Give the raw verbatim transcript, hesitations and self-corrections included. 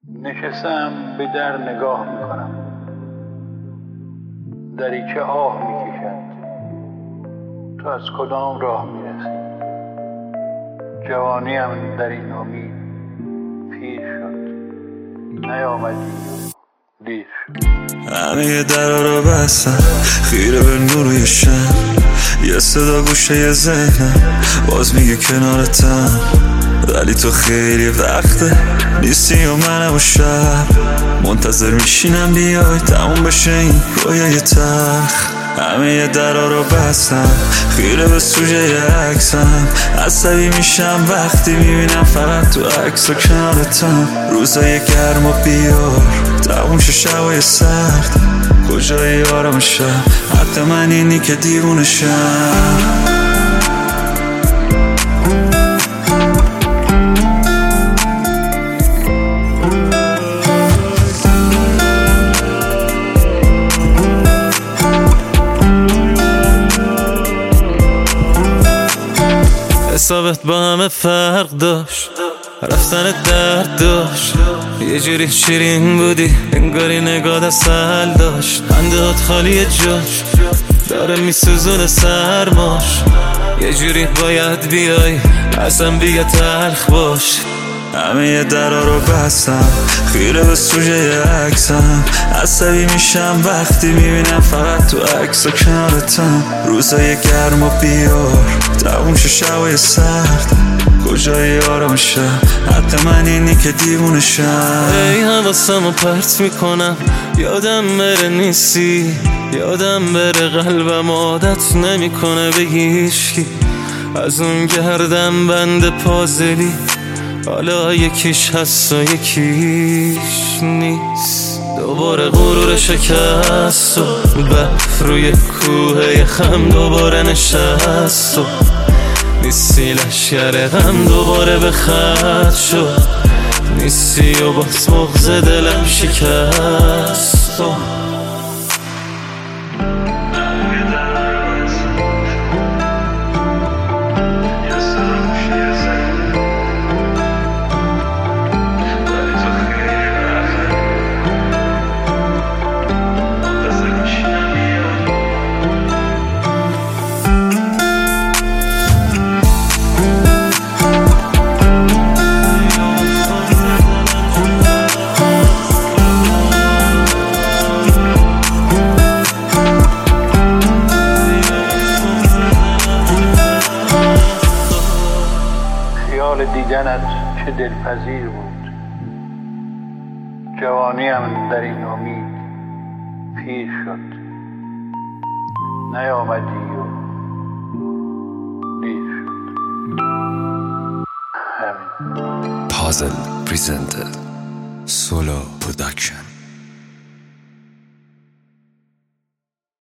نشستم به در نگاه میکنم، دریچه آه میکشد. تو از کدام راه میرسی؟ جوانیم در این امید پیر شد، نیامدی دیر شد. همه درا رو بستم خیره به نور شم، یه صدا گوشه ذهنم باز میگه کنارتم، ولی تو خیلی وقته نیستی و منم و شب منتظر میشینم بیای تموم بشه این رویای تلخ. همه درا رو بستم خیره به سوژه عکسم، عصبی میشم وقتی میبینم فقط تو عکس و کنارتم. روزای گرم و بیار تموم شه شبای سرد، کجای آرام شب حتی من اینی که دیوونه شم. حسابت با همه فرق داشت، رفتن درد داشت، یه جوری شیرین بودی انگاری نگاه اصل داشت. خندهات خالی جاش داره میسوزونه سرماش، یه جوری باید بیای اصلا بیگه تلخ باش. همه درا رو بستم خیره به سوژه عکسم، عصبی میشم وقتی میبینم فقط تو عکس و کنارتم. روزای گرم و بیار تموم شه شبای سرد، کجای آرام شب حتی من اینی که دیوونه شم. ای حواسمو پرت میکنم یادم بره نیستی، یادم بره قلبم عادت نمیکنه به هیچکی. از اون گردم بند پازلی حالا یکیش هست و یکیش نیست. دوباره غرور شکست و برف روی کوه خم دوباره نشست و نیستی لشگر غم دوباره به خط شد، نیستی و باز بغض دلم شکست و دیدنت چه دلپذیر بود، جوانیم در این امید پیر شد، نیامدی و دیر شد. همین. Puzzle presented Solo Production.